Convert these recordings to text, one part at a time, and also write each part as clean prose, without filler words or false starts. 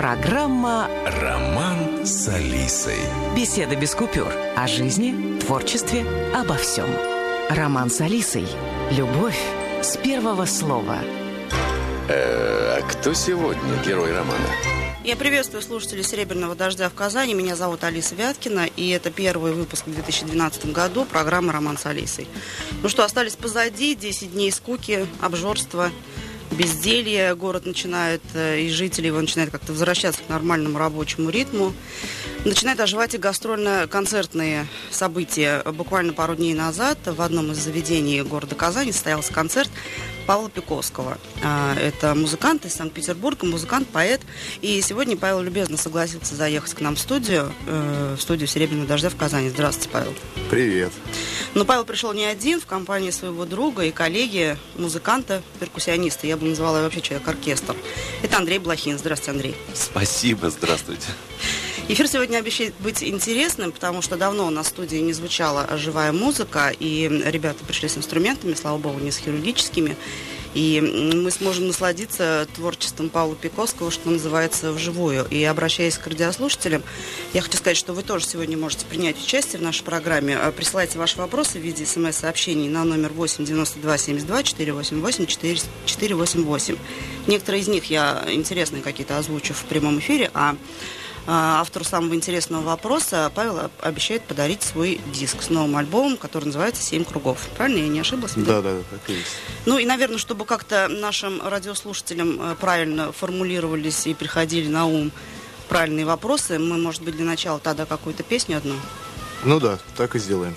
Программа «Роман с Алисой». «Беседа без купюр» о жизни, творчестве, обо всем. Роман с Алисой. Любовь с первого слова. А кто сегодня герой романа? Я приветствую слушателей «Серебряного дождя» в Казани. Меня зовут Алиса Вяткина, и это первый выпуск в 2012 году программы «Роман с Алисой». Ну что, остались позади 10 дней скуки, обжорства, безделья. Город начинает, и жители его начинают как-то возвращаться к нормальному рабочему ритму. Начинают оживать и гастрольно-концертные события. Буквально пару дней назад в одном из заведений города Казани состоялся концерт Павла Пиковского. Это музыкант из Санкт-Петербурга, музыкант, поэт. И сегодня Павел любезно согласился заехать к нам в студию «Серебряного дождя» в Казани. Здравствуйте, Павел. Привет. Но Павел пришел не один, в компании своего друга и коллеги, музыканта, перкуссиониста. Я бы назвала его вообще человек-оркестр. Это Андрей Блохин. Здравствуйте, Андрей. Спасибо, здравствуйте. Эфир сегодня обещает быть интересным, потому что давно у нас в студии не звучала живая музыка, и ребята пришли с инструментами, слава богу, не с хирургическими, и мы сможем насладиться творчеством Павла Пиковского, что называется, вживую. И обращаясь к радиослушателям, я хочу сказать, что вы тоже сегодня можете принять участие в нашей программе. Присылайте ваши вопросы в виде смс-сообщений на номер 8 92 72 488 488. Некоторые из них я интересные какие-то озвучу в прямом эфире, а автору самого интересного вопроса Павел обещает подарить свой диск с новым альбомом, который называется «7 кругов». Правильно? Я не ошиблась? Да, так и есть. Ну и, наверное, чтобы как-то нашим радиослушателям правильно формулировались и приходили на ум правильные вопросы, мы, может быть, для начала тогда какую-то песню одну? Ну да, так и сделаем.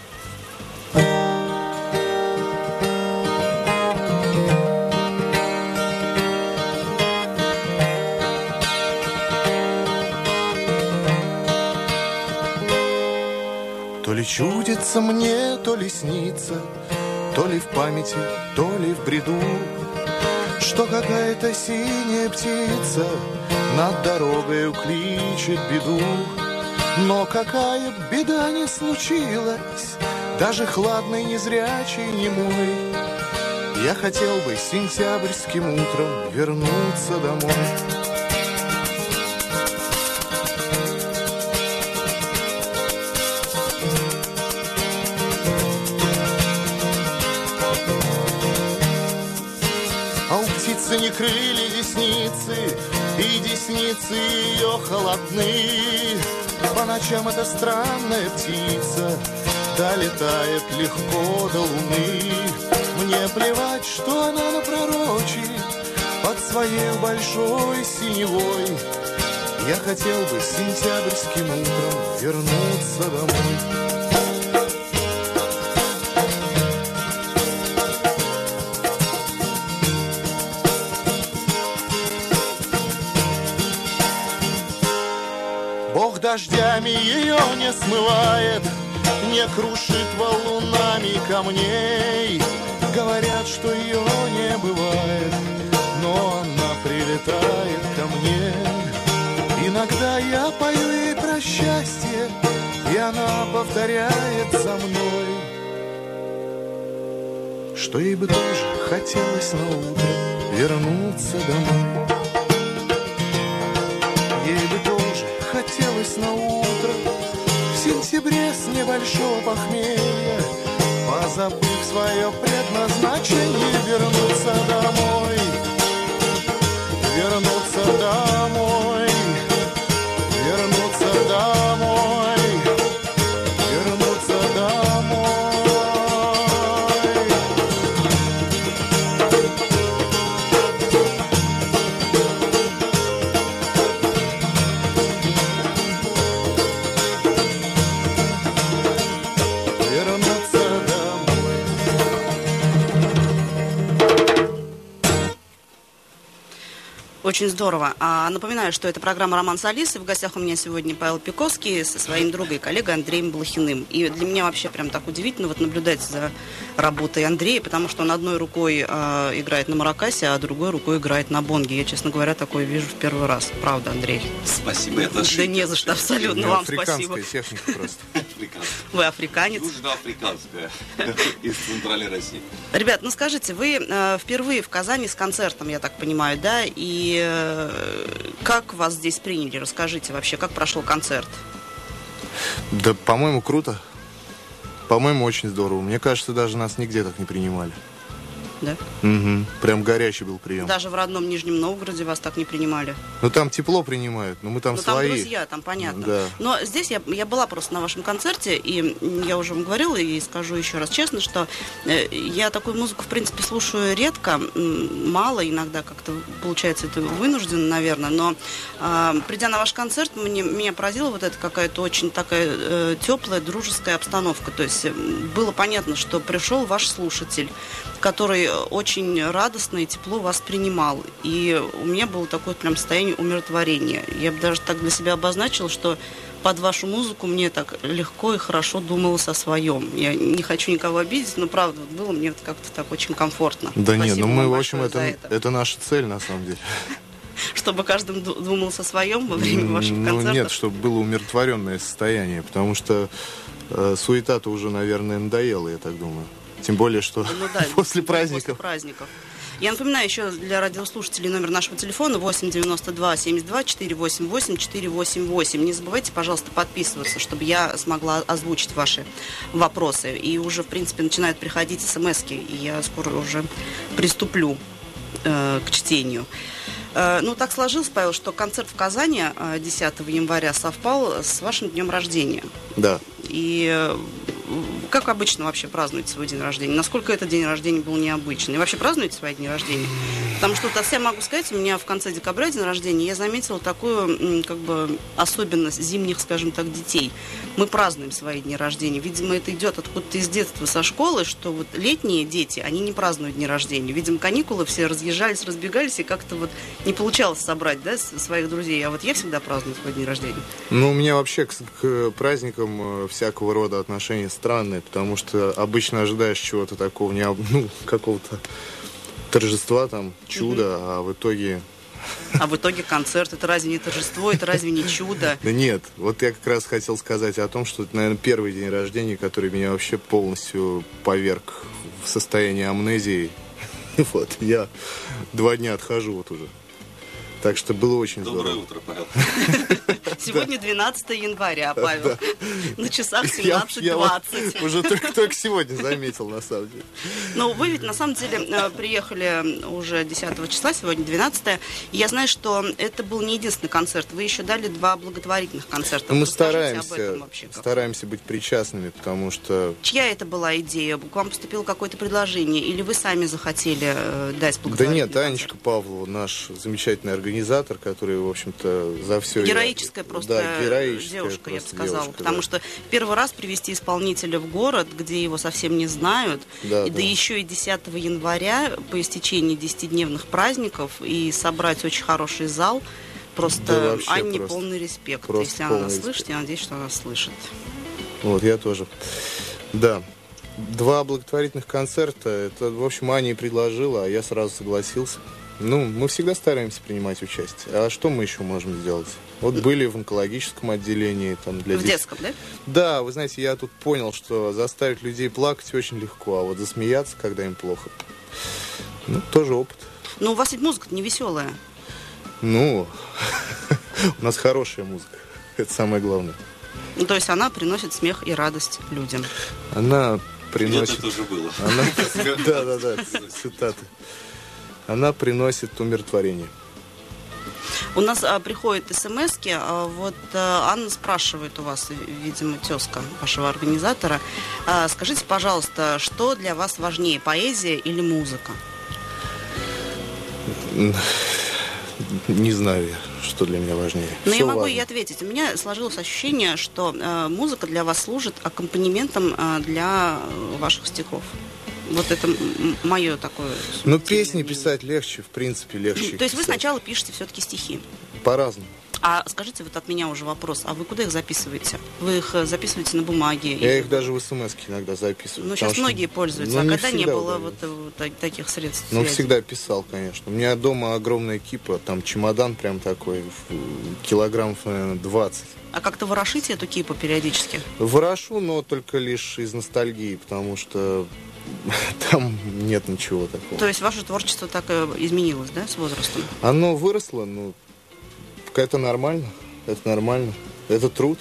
То ли чудится мне, то ли снится, то ли в памяти, то ли в бреду, что какая-то синяя птица над дорогою кличет беду. Но какая б беда не случилась, даже хладный, незрячий, немой, я хотел бы сентябрьским утром вернуться домой. Не крылья десницы, и десницы ее холодны. По ночам эта странная птица долетает легко до луны. Мне плевать, что она напророчит под своей большой синевой. Я хотел бы сентябрьским утром вернуться домой. Дождями ее не смывает, не крушит валунами камней. Говорят, что ее не бывает, но она прилетает ко мне. Иногда я пою ей про счастье, и она повторяет за мной, что ей бы тоже хотелось на утро вернуться домой. Ей бы тоже хотелось на утро в сентябре с небольшого похмелья, позабыв свое предназначение, вернуться домой, вернуться домой, вернуться домой, вернуться домой. Очень здорово. Напоминаю, что это программа «Роман с Алисой». В гостях у меня сегодня Павел Пиковский со своим другом и коллегой Андреем Блохиным. И для меня вообще прям так удивительно наблюдать за работой Андрея, потому что он одной рукой играет на маракасе, а другой рукой играет на бонге. Я, честно говоря, такое вижу в первый раз. Правда, Андрей? Спасибо, это Да не за что, абсолютно вам спасибо. Африканская техника просто. Африканская. Вы африканец. Южноафриканская. Из Центральной России. Ребят, ну скажите, вы впервые в Казани с концертом, я так понимаю, да? И как вас здесь приняли? Расскажите вообще, как прошел концерт? Да, по-моему, круто. По-моему, очень здорово. Мне кажется, даже нас нигде так не принимали. Да? Угу. Прям горячий был прием. Даже в родном Нижнем Новгороде вас так не принимали. Ну, там тепло принимают, но мы там свои. Там друзья, там понятно. Да. Но здесь я была просто на вашем концерте, и я уже вам говорила, и скажу еще раз честно, что я такую музыку, в принципе, слушаю редко, мало, иногда как-то получается это вынужденно, наверное, но придя на ваш концерт, меня поразила вот эта какая-то очень такая теплая, дружеская обстановка. То есть было понятно, что пришел ваш слушатель, который очень радостно и тепло вас принимал. И у меня было такое прям состояние умиротворения. Я бы даже так для себя обозначила, что под вашу музыку мне так легко и хорошо думалось о своем. Я не хочу никого обидеть, но правда, было мне как-то так очень комфортно. Да нет, ну мы, в большое общем, это наша цель, на самом деле. Чтобы каждый думал о своем во время ваших концертов? Ну нет, чтобы было умиротворенное состояние, потому что суета-то уже, наверное, надоела, я так думаю. Тем более, что после праздников. Я напоминаю еще для радиослушателей номер нашего телефона 8-92-72-488-488. Не забывайте, пожалуйста, подписываться, чтобы я смогла озвучить ваши вопросы. И уже, в принципе, начинают приходить смс-ки, и я скоро уже приступлю к чтению. Ну, так сложилось, Павел, что концерт в Казани 10 января совпал с вашим днем рождения. Да. И как обычно вообще празднуете свой день рождения? Насколько этот день рождения был необычный? И вообще празднуете свои дни рождения? Потому что, вот я могу сказать, у меня в конце декабря день рождения, я заметила такую, как бы, особенность зимних, скажем так, детей. Мы празднуем свои дни рождения. Видимо, это идет откуда-то из детства, со школы, что вот летние дети, они не празднуют дни рождения. Видимо, каникулы все разъезжались, разбегались, и как-то вот не получалось собрать, да, своих друзей. А вот я всегда праздную свой день рождения. Ну, у меня вообще к праздникам всякого рода отношения странные, потому что обычно ожидаешь чего-то такого, какого-то торжества, там, чуда, а в итоге... А в итоге концерт, это разве не торжество, это разве не чудо? Да нет, вот я как раз хотел сказать о том, что это, наверное, первый день рождения, который меня вообще полностью поверг в состояние амнезии. Вот, я 2 дня отхожу вот уже. Так что было очень здорово. Доброе утро, Павел. Сегодня 12 января, Павел. На часах 17:20. Уже только сегодня заметил, на самом деле. Ну, вы ведь, на самом деле, приехали уже 10 числа, сегодня 12. И я знаю, что это был не единственный концерт. Вы еще дали 2 благотворительных концерта. Мы стараемся быть причастными, потому что... Чья это была идея? К вам поступило какое-то предложение? Или вы сами захотели дать благотворительный Да нет, концерт? Анечка Павлова, наш замечательный организатор, который, в общем-то, за все... Героическая просто девушка, я бы сказала. Потому что первый раз привести исполнителя в город, где его совсем не знают, да еще и 10 января по истечении 10-дневных праздников и собрать очень хороший зал, просто Анне полный респект. Если она нас слышит, я надеюсь, что она слышит. Вот, я тоже. Да. 2 благотворительных концерта, это, в общем, Аня и предложила, а я сразу согласился. Мы всегда стараемся принимать участие. А что мы еще можем сделать? Вот были в онкологическом отделении. Там, для детском, да? Да, вы знаете, я тут понял, что заставить людей плакать очень легко, а вот засмеяться, когда им плохо, тоже опыт. Но у вас ведь музыка-то не веселая. У нас хорошая музыка. Это самое главное. То есть она приносит смех и радость людям. Она приносит... Это тоже было. Да, цитаты. Она приносит умиротворение. У нас приходят смс-ки. Вот Анна спрашивает у вас, видимо, тезка вашего организатора. Скажите, пожалуйста, что для вас важнее, поэзия или музыка? Не знаю я, что для меня важнее. Но я могу ей ответить. У меня сложилось ощущение, что музыка для вас служит аккомпанементом для ваших стихов. Вот это мое такое... Песни писать легче, в принципе, легче. То есть вы сначала пишете все-таки стихи? По-разному. А скажите, вот от меня уже вопрос, а вы куда их записываете? Вы их записываете на бумаге? Я их даже в смс-ки иногда записываю. Ну, сейчас многие пользуются, а когда не было вот таких средств Ну, связи? всегда писал, конечно. У меня дома огромная кипа, там чемодан прям такой, килограммов, наверное, 20. А как-то ворошите эту кипу периодически? Ворошу, но только лишь из ностальгии, потому что там нет ничего такого. То есть ваше творчество так изменилось, да, с возрастом? Оно выросло, ну, это нормально, это труд.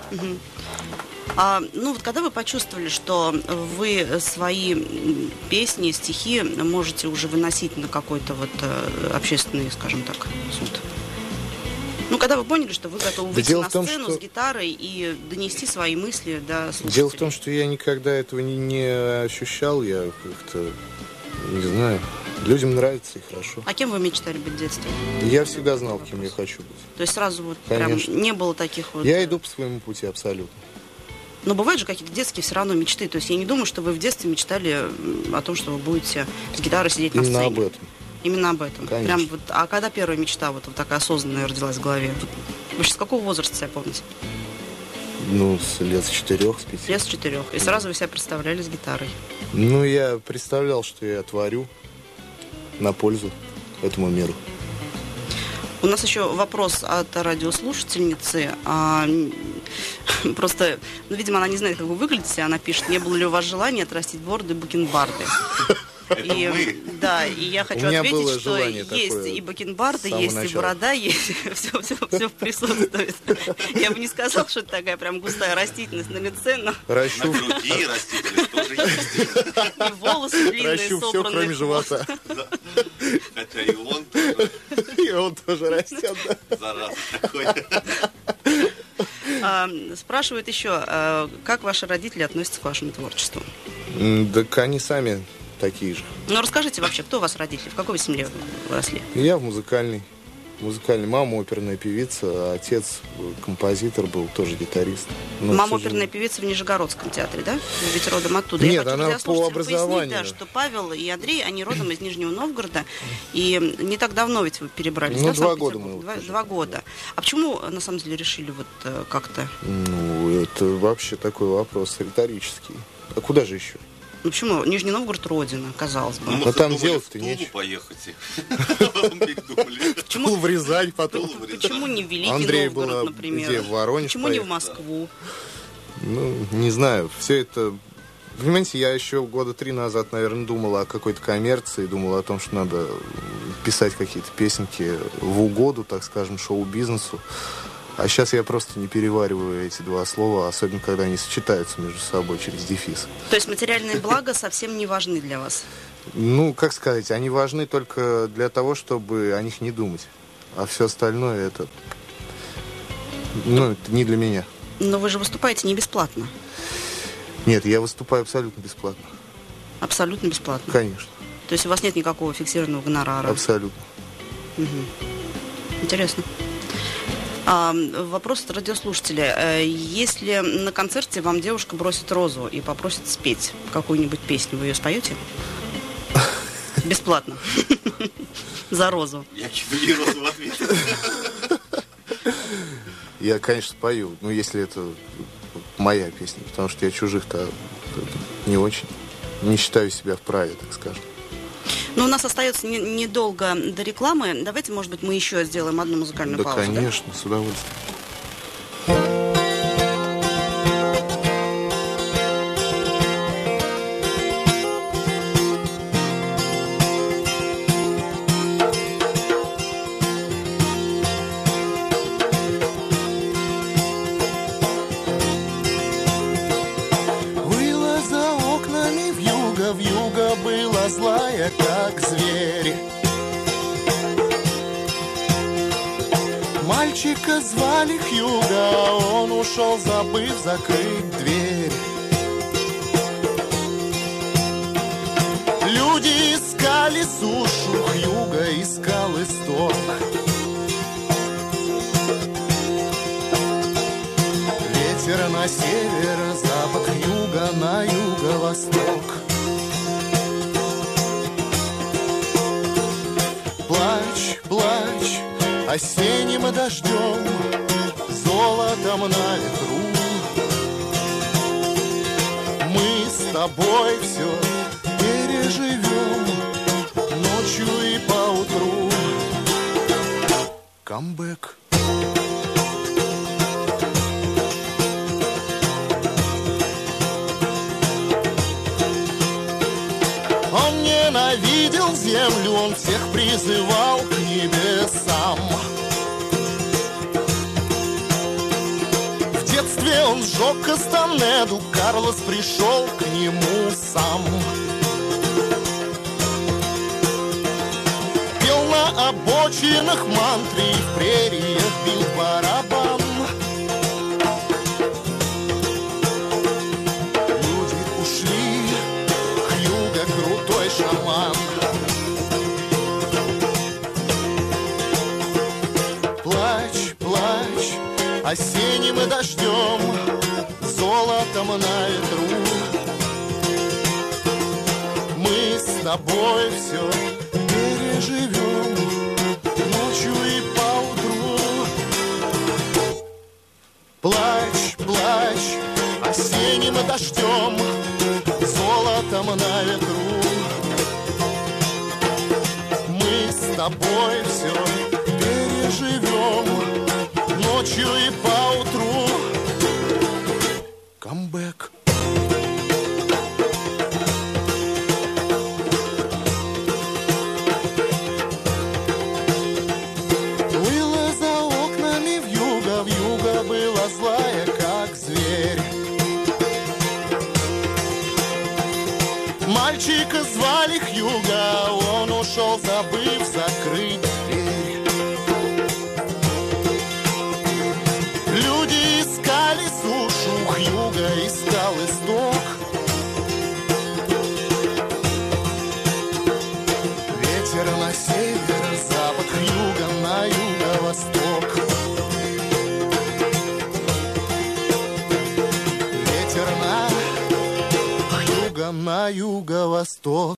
Ну вот когда вы почувствовали, что вы свои песни, стихи можете уже выносить на какой-то вот общественный, скажем так, суд? Ну, когда вы поняли, что вы готовы выйти на сцену с гитарой и донести свои мысли до слушателей? Дело в том, что я никогда этого не ощущал, я как-то, не знаю, людям нравится и хорошо. А кем вы мечтали быть в детстве? Я всегда знал, кем я хочу быть. То есть сразу вот Конечно. прям не было таких вот... Я иду по своему пути абсолютно. Но бывают же какие-то детские все равно мечты. То есть я не думаю, что вы в детстве мечтали о том, что вы будете с гитарой сидеть на сцене. Именно об этом. Именно об этом. Конечно. Прям вот, а когда первая мечта вот такая осознанная родилась в голове? Вы сейчас с какого возраста себя помните? Ну, с лет с 4, с 5. Лет с 4. И сразу вы себя представляли с гитарой. Ну, я представлял, что я творю на пользу этому миру. У нас еще вопрос от радиослушательницы. Просто, ну, видимо, она не знает, как вы выглядите. Она пишет, не было ли у вас желания отрастить бороду и бакенбарды? Да, и я хочу ответить, что есть и бакенбарды, есть и борода, есть все присутствует. Я бы не сказала, что это такая прям густая растительность на лице, но... На груди растительность тоже есть. И волосы длинные, Ращу все, собранные. кроме живота. Хотя и он тоже, И он тоже растет, да. зараза такой. Спрашивают еще, как ваши родители относятся к вашему творчеству? Так они сами такие же. Ну, расскажите вообще, кто у вас родители? В какой вы семье выросли? Я в музыкальной. Мама оперная певица, а отец композитор был, тоже гитарист. Но, Мама оперная певица в Нижегородском театре, да? Вы ведь родом оттуда. Нет, я хочу она для слушателей по образованию. пояснить, да, что Павел и Андрей, они родом из Нижнего Новгорода. И не так давно ведь вы перебрались, Ну, да, в 2 года Санкт-Петербург? мы 2 года. А почему, на самом деле, решили вот как-то... Ну, это вообще такой вопрос риторический. А куда же еще? Ну, почему? Нижний Новгород — родина, казалось бы. Мы там думали делать-то в Тулу нечего. поехать. Потом передумали. Почему в Рязань потом? Почему не в Великий Андрей Новгород, был например? где, в Воронеж Почему не в поехал? Москву? Ну, не знаю. Все это... Понимаете, я еще 3 года назад, наверное, думал о какой-то коммерции, думал о том, что надо писать какие-то песенки в угоду, так скажем, шоу-бизнесу. А сейчас я просто не перевариваю эти 2 слова, особенно когда они сочетаются между собой через дефис. То есть материальные блага совсем не важны для вас? Ну, как сказать, они важны только для того, чтобы о них не думать. А все остальное это... Ну, это не для меня. Но вы же выступаете не бесплатно. Нет, я выступаю абсолютно бесплатно. Абсолютно бесплатно. Конечно. То есть у вас нет никакого фиксированного гонорара? Абсолютно. Интересно. Вопрос от радиослушателя. Если на концерте вам девушка бросит розу и попросит спеть какую-нибудь песню, вы ее споете? Бесплатно. За розу. Я кину ей розу в ответ. Я, конечно, спою, но если это моя песня, потому что я чужих-то не очень. Не считаю себя вправе, так скажем. Ну, у нас остается недолго до рекламы. Давайте, может быть, мы еще сделаем одну музыкальную паузу. Конечно, с удовольствием. Было за окнами вьюга была злая, как зверь. Мальчика звали Хьюга, а он ушел, забыв закрыть дверь. Люди искали сушу, Хьюга искал исток. Ветер на северо-запад, Хьюга на юго-восток. Плачь, плачь, осенним дождем, золотом на ветру. Мы с тобой все переживем ночью и поутру. Камбэк. Он ненавидел землю, он всех призывал к небесам. В детстве он сжег Кастанеду, Карлос пришел к нему сам. Пел на обочинах мантры, в прериях бил барабан. Люди ушли, Хьюго крутой шаман. Плачь, плачь, осенним дождем, золотом на ветру. Мы с тобой все переживем ночью и поутру. Плачь, плачь, осенним дождем, золотом на ветру. Мы с тобой все переживем ночью и поутру. Камбэк. Было за окнами вьюга была злая, как зверь. Мальчика звали Хьюго, он ушел, забыв закрыть дверь. Люди искали сушу, Хьюго искал исток. Ветер на северо-запад, Хьюго на юго-восток. Ветер на Хьюго на юго-восток.